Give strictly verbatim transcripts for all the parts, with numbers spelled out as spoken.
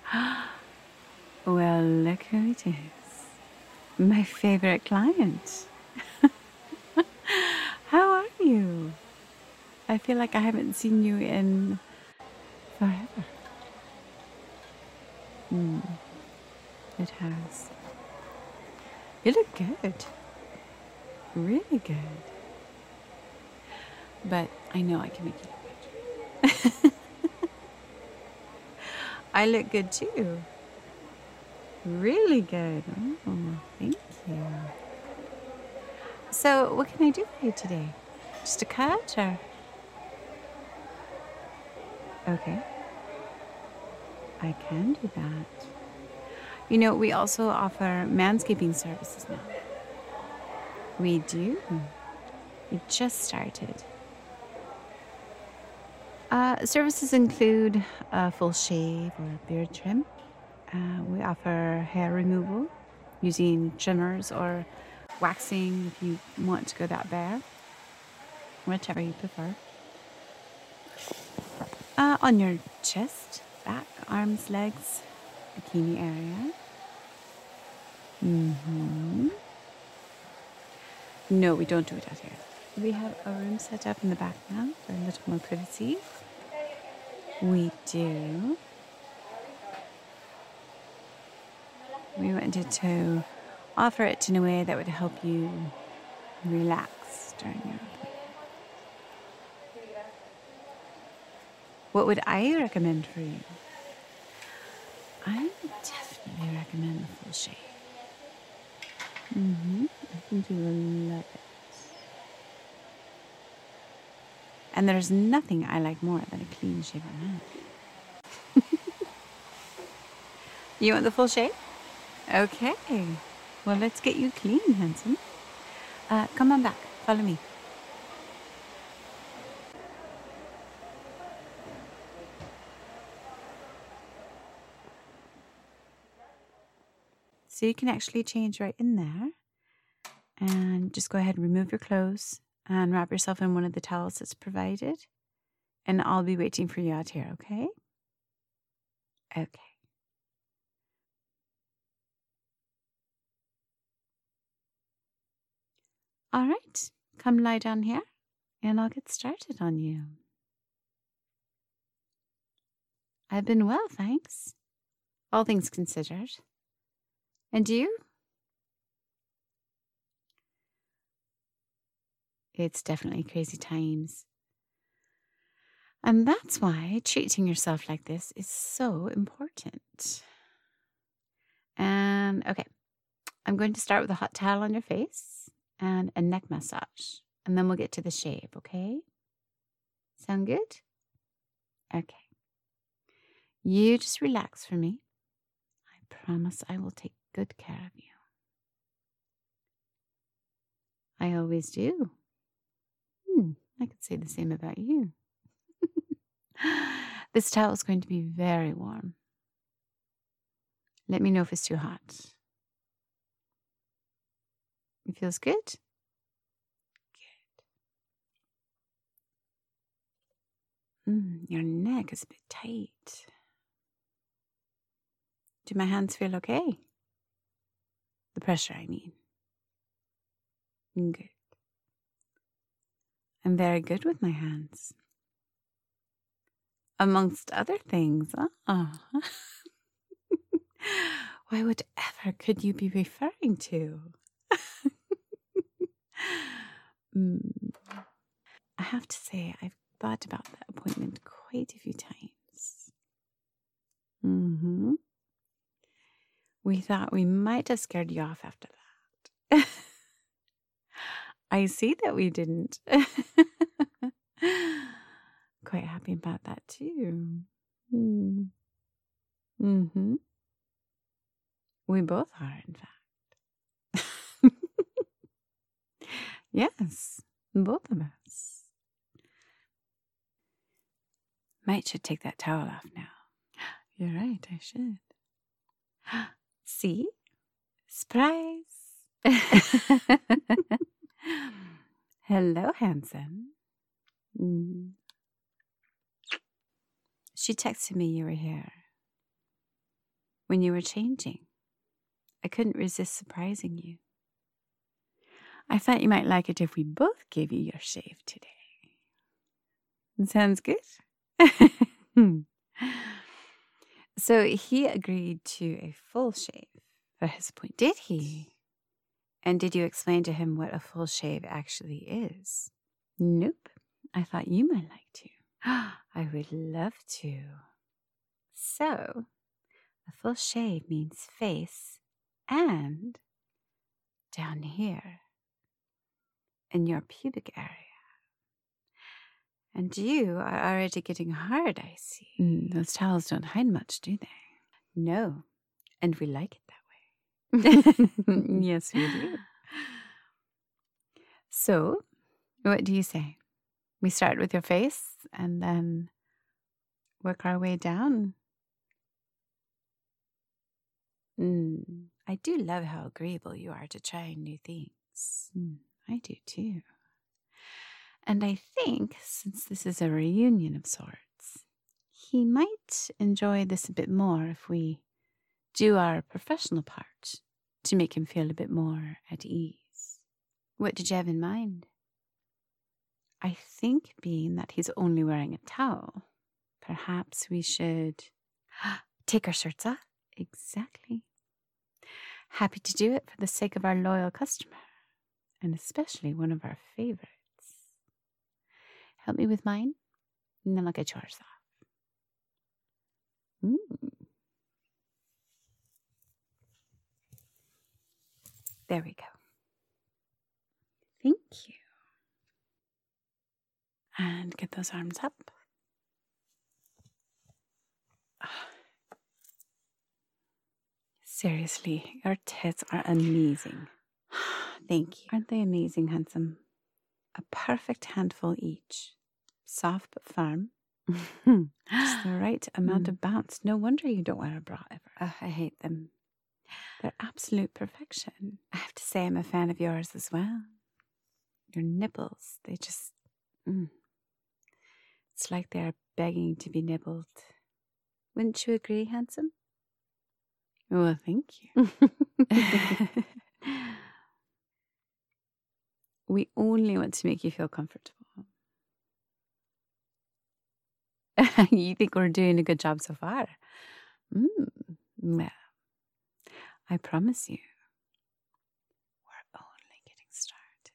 Well, look who it is. My favorite client. How are you? I feel like I haven't seen you in forever. Hmm, it has. You look good. Really good. But I know I can make you look better. I look good too. Really good. Oh, thank you. So, what can I do for you today? Just a cut or? Okay. I can do that. You know, we also offer manscaping services now. We do. We just started. Uh, services include a full shave or a beard trim. Uh, we offer hair removal using trimmers or waxing if you want to go that bare, whichever you prefer. Uh, on your chest, back, arms, legs, bikini area. Mm-hmm. No, we don't do it out here. We have a room set up in the back now for a little more privacy. We do. We wanted to offer it in a way that would help you relax during your appointment. What would I recommend for you? I would definitely recommend the full shave. Mm-hmm. I think you will love it. And there's nothing I like more than a clean shaven man. You want the full shave? Okay. Well, let's get you clean, handsome. Uh, come on back. Follow me. So you can actually change right in there. And just go ahead and remove your clothes and wrap yourself in one of the towels that's provided. And I'll be waiting for you out here, okay? Okay. All right. Come lie down here and I'll get started on you. I've been well, thanks. All things considered. And you? It's definitely crazy times. And that's why treating yourself like this is so important. And okay, I'm going to start with a hot towel on your face and a neck massage. And then we'll get to the shave, okay? Sound good? Okay. You just relax for me. I promise I will take good care of you. I always do. Hmm, I could say the same about you. This towel is going to be very warm. Let me know if it's too hot. It feels good? Good. Mm, your neck is a bit tight. Do my hands feel okay? The pressure, I mean. Good. I'm very good with my hands. Amongst other things. Oh. Why, whatever could you be referring to? mm. I have to say, I've thought about that appointment quite a few times. Mm-hmm. We thought we might have scared you off after that. I see that we didn't. Quite happy about that too. Mm. Mm-hmm. We both are, in fact. Yes, both of us. Might should take that towel off now. You're right, I should. See? Surprise! Hello, handsome. Mm. She texted me you were here. when you were changing. I couldn't resist surprising you. I thought you might like it if we both gave you your shave today. Sounds good? So he agreed to a full shave for his point. Did he? And did you explain to him what a full shave actually is? Nope. I thought you might like to. I would love to. So, a full shave means face and down here in your pubic area. And you are already getting hard, I see. Mm, those towels don't hide much, do they? No, and we like it that way. Yes, we do. So, what do you say? We start with your face and then work our way down? Mm, I do love how agreeable you are to trying new things. Mm, I do too. And I think, since this is a reunion of sorts, he might enjoy this a bit more if we do our professional part to make him feel a bit more at ease. What did you have in mind? I think, being that he's only wearing a towel, perhaps we should take our shirts off. Exactly. Happy to do it for the sake of our loyal customer, and especially one of our favorites. Help me with mine, and then I'll get yours off. Mm. There we go. Thank you. And get those arms up. Seriously, your tits are amazing. Thank you. Aren't they amazing, handsome? A perfect handful each. Soft but firm. Just the right amount mm. of bounce. No wonder you don't wear a bra ever. Uh, I hate them. They're absolute perfection. I have to say I'm a fan of yours as well. Your nipples, they just... Mm. It's like they're begging to be nibbled. Wouldn't you agree, handsome? Well, thank you. We only want to make you feel comfortable. You think we're doing a good job so far? Mm. Well, I promise you, we're only getting started.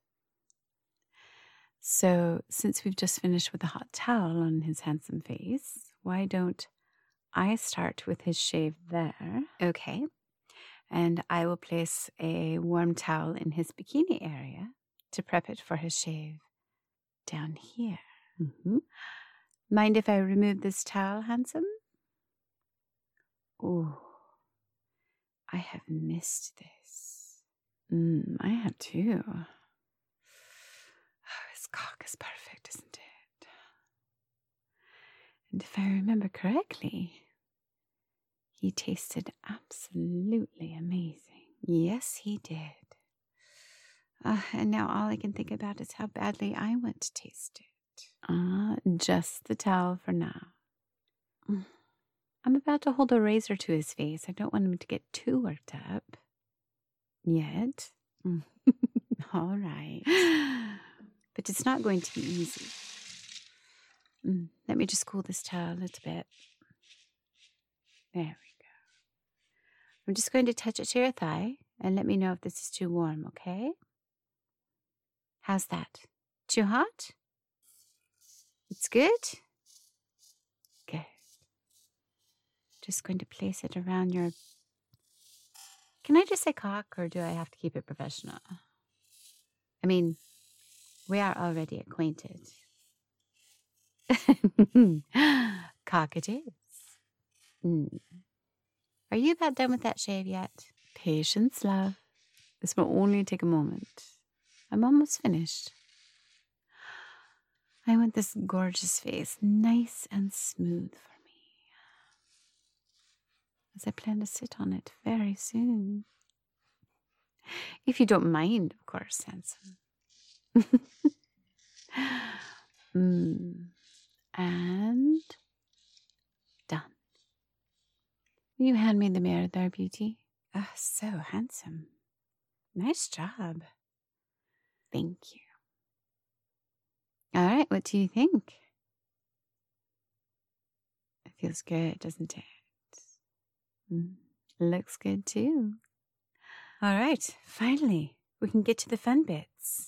So, since we've just finished with a hot towel on his handsome face, why don't I start with his shave there? Okay. And I will place a warm towel in his bikini area to prep it for his shave down here. Mm-hmm. Mind if I remove this towel, handsome? Oh, I have missed this. Mm, I have too. Oh, his cock is perfect, isn't it? And if I remember correctly, he tasted absolutely amazing. Yes, he did. Uh, and now all I can think about is how badly I want to taste it. Ah, uh, just the towel for now. Mm. I'm about to hold a razor to his face. I don't want him to get too worked up. Yet. Mm. All right. But it's not going to be easy. Mm. Let me just cool this towel a little bit. There we go. I'm just going to touch it to your thigh and let me know if this is too warm, okay? How's that? Too hot? It's good? Good. Just going to place it around your... Can I just say cock, or do I have to keep it professional? I mean, we are already acquainted. Cock it is. Mm. Are you about done with that shave yet? Patience, love. This will only take a moment. I'm almost finished. I want this gorgeous face nice and smooth for me, as I plan to sit on it very soon. If you don't mind, of course, handsome. mm. And done. you hand me the mirror there, Beauty? Oh, so handsome. Nice job. Thank you. All right, what do you think? It feels good, doesn't it? Mm, looks good too. All right, finally, we can get to the fun bits.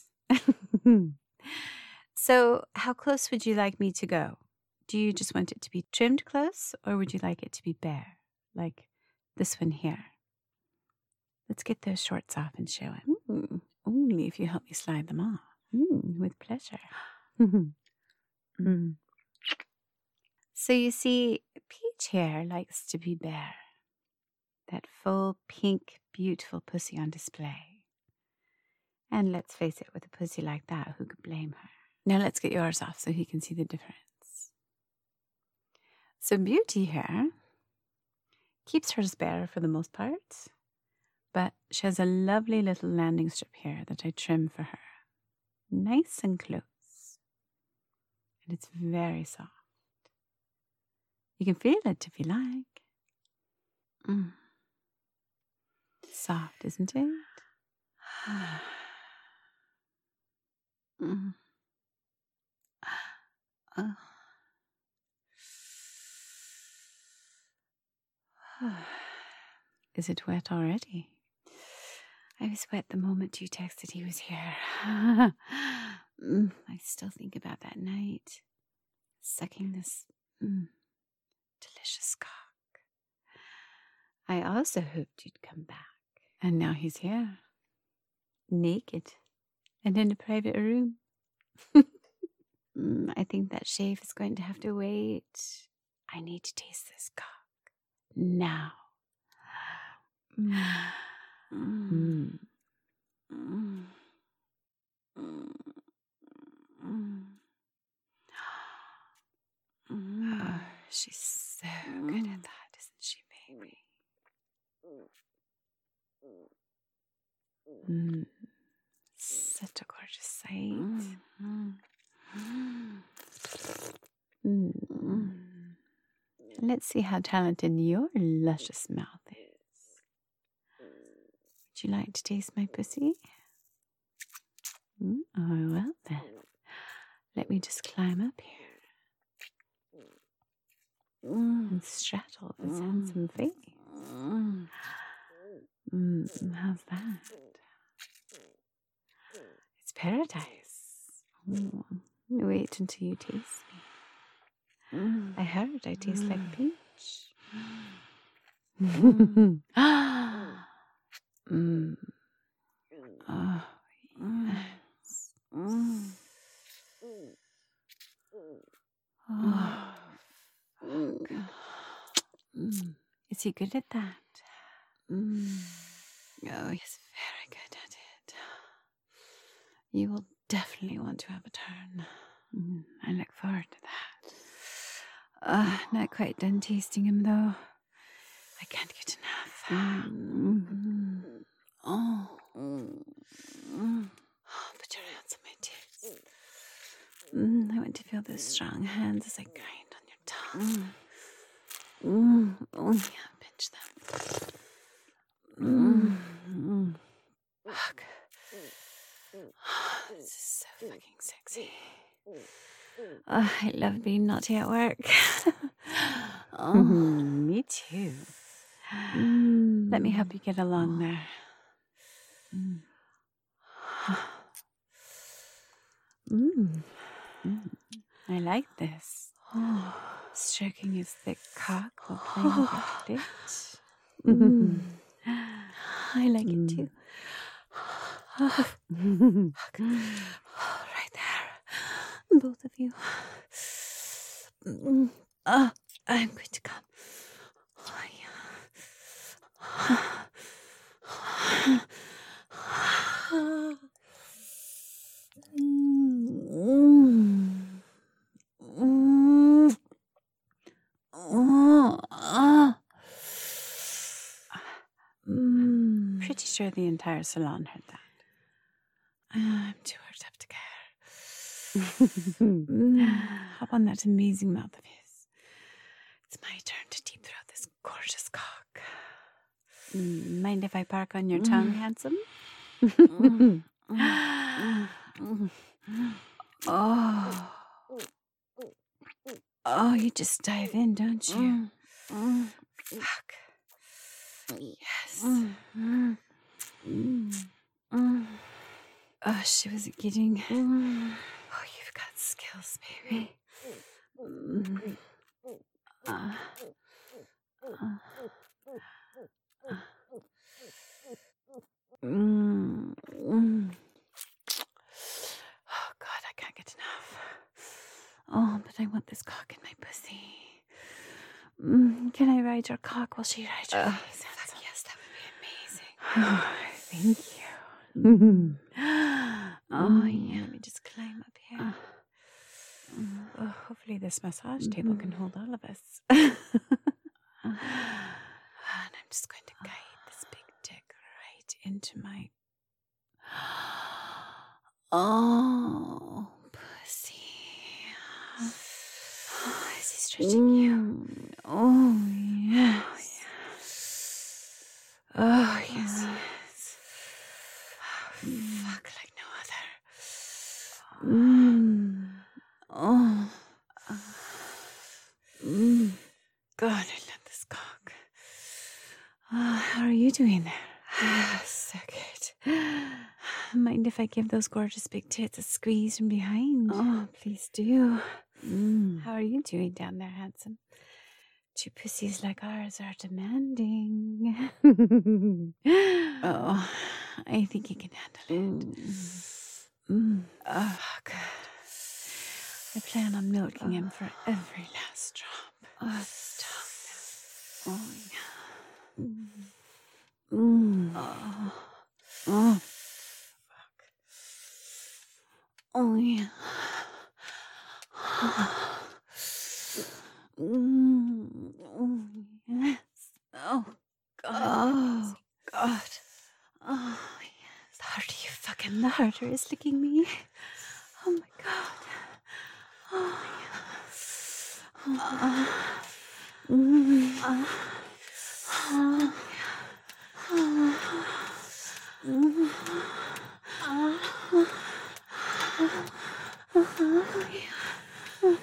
So, how close would you like me to go? Do you just want it to be trimmed close, or would you like it to be bare, like this one here? Let's get those shorts off and show him. Mm, only if you help me slide them off. Mm, with pleasure. mm. So you see, Peach here likes to be bare. That full pink, beautiful pussy on display. And let's face it, with a pussy like that, who could blame her? Now let's get yours off so he can see the difference. So Beauty here keeps hers bare for the most part, but she has a lovely little landing strip here that I trim for her. Nice and close. And it's very soft. You can feel it if you like. Mm. Soft, isn't it? mm. oh. Is it wet already? I was wet the moment you texted he was here. mm, I still think about that night. Sucking this mm, delicious cock. I also hoped you'd come back. And now he's here. Naked. And in a private room. mm, I think that shave is going to have to wait. I need to taste this cock. Now. Mm. Mm. Mm. Mm. Mm. Oh, she's so good at that, isn't she, baby? Mm. Such a gorgeous sight. Mm. Mm. Let's see how talented your luscious mouth is. Would you like to taste my pussy? Mm. Oh, well then. Let me just climb up here. Mm. And straddle this handsome face. Mm. How's that? It's paradise. Mm. Wait until you taste me. Mm. I heard I taste mm. like peach. Mm. mm. Oh, yes. Mm. Oh, fuck. Mm. Is he good at that? Mm. Oh, he's very good at it. You will definitely want to have a turn. Mm. I look forward to that. Uh, not quite done tasting him, though. I can't get enough. Mm. Oh. Mm. Oh, put your hands on my tits. Mm. I want to feel those strong hands as I grind on your tongue. Mm. Oh, yeah, pinch them. Mm. Mm. Fuck. Oh, this is so fucking sexy. Oh, I love being naughty at work. oh. Mm, me too. Mm. Let me help you get along there. Mm. Mm. Mm. I like this. Stroking his thick cock while playing with your clit. Mm. I like mm. it too. Right there. Both of you. Mm. Uh, I'm going to come. Oh, yeah. Pretty sure the entire salon heard that. I'm too worked up to care. mm. Hop on that amazing mouth of his. It's my turn to deep throat this gorgeous cock. Mm, mind if I park on your tongue, handsome? Oh. Oh, you just dive in, don't you? Fuck. Yes. Oh, she wasn't kidding. Oh, you've got skills, baby. Mm. Uh, uh, mm, mm. Oh, God, I can't get enough. Oh, but I want this cock in my pussy. Mm, can I ride your cock while she rides your uh, face? Fuck yes, that would be amazing. Oh, thank you. Oh, yeah. Let me just climb up here. Oh, hopefully this massage table can hold all of us. And I'm just going to guide this big dick right into my... Oh, pussy. Oh, is he stretching mm. you? Oh, yes. Oh, yes. Oh, yes, yes. Oh, fuck like no other. Mm. Oh. Mm. God, I love this cock. Oh, how are you doing there? Ah, so good. Mind if I give those gorgeous big tits a squeeze from behind? Oh, please do. Mm. How are you doing down there, handsome? Two pussies like ours are demanding. Oh, I think you can handle it. Mm. Mm. Oh, God. I plan on milking him for every last drop. Oh, stop now. Oh, yeah. Mm. Oh. Oh. Fuck. Oh, yeah. Mm. Oh, yes. Oh, God. Oh, God. Oh, yes. The harder you fucking, the harder it's licking me. Oh, my God. Oh, yes. Oh, mm. Oh, oh, oh, mm. Oh, oh, oh, oh, yeah. Oh,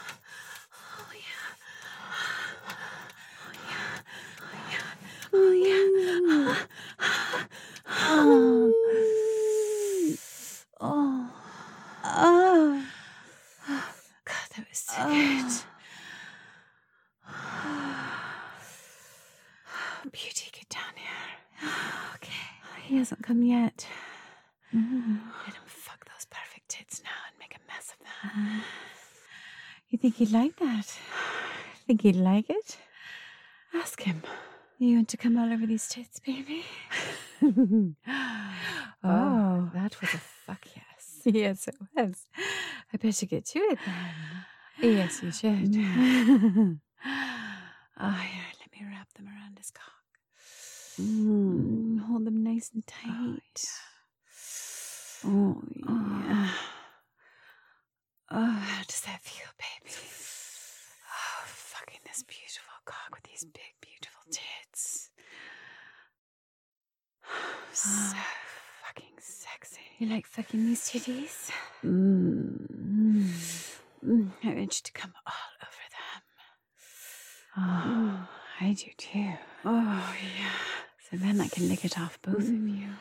oh, yeah. Oh, oh, oh, God, that was so good. Beauty, get down here. Okay. He hasn't come yet. Mm. Let him fuck those perfect tits now and make a mess of them. You think he'd like that? Think he'd like it? Ask him. You want to come all over these tits, baby? oh, oh, that was a fuck yes. Yes, it was. I better get to it then. Yes, you should. Mm. Oh, here, let me wrap them around his cock. Mm. Hold them nice and tight. Oh, yeah. Oh, yeah. Oh, how does that feel, baby? Oh, fucking this beautiful cock with these big, beautiful tits. So fucking sexy. You like fucking these titties? Mm. Mm. I want you to come all over them. Oh, I do too. Oh, yeah. So then I can lick it off both mm. of you.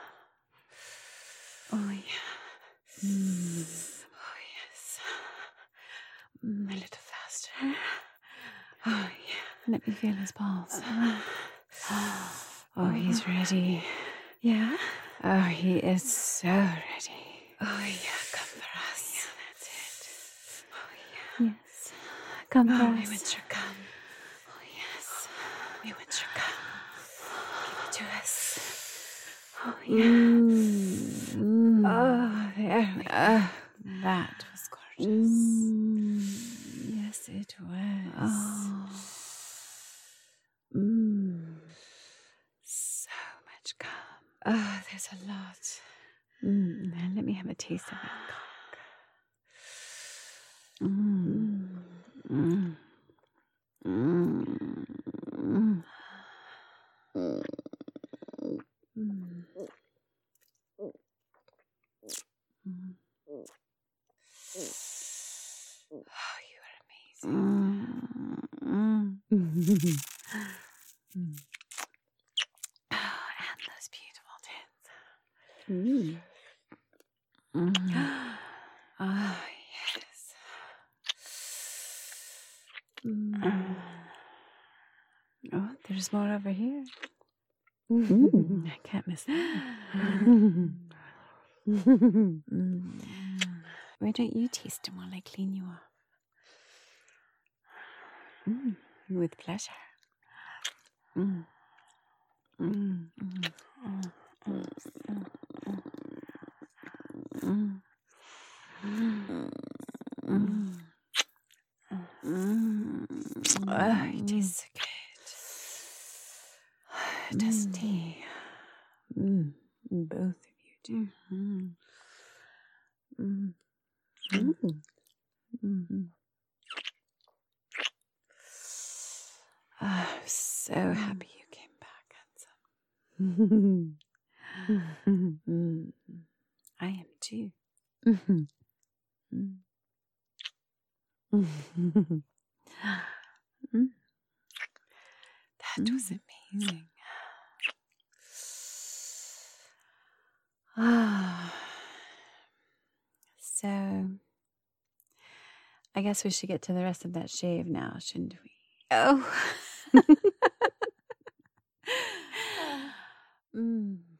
Oh, yeah. Mm. Oh, yes. Mm, a little faster. Oh, yeah. Let me feel his balls. Oh, he's ready. Yeah? Oh, he is so ready. Oh, yeah. Come for us. Yeah, that's it. Oh, yeah. Yes. Come for oh, us. We want your come. Oh, yes. We want your come. Give it to us. Oh, yeah. Mm. Mm. Oh, there we go. Uh, that was gorgeous. Mm. Yes, it was. Oh. Mm. So much cum. Oh, there's a lot. Mm. Now let me have a taste of that cock. Mm. Mm. Mm. Mm. Mm, mm. Mm. Oh, and those beautiful tits. Mm. Mm. Oh, yes. Mm. Oh, there's more over here. Mm. I can't miss that. Mm. Why don't you taste them while I clean you off? Mm. With pleasure. Mm. Mm. Mm. Mm. Mm. Mm. Mm. Mm. Oh, it tastes so good. Doesn't he? Mm. Both of you do. Mm. Mm. Mm. Mm. Oh, I'm so happy you came back, handsome. Mm. I am too. Mm. Mm. That was amazing. Ah, so I guess we should get to the rest of that shave now, shouldn't we? Oh. mm.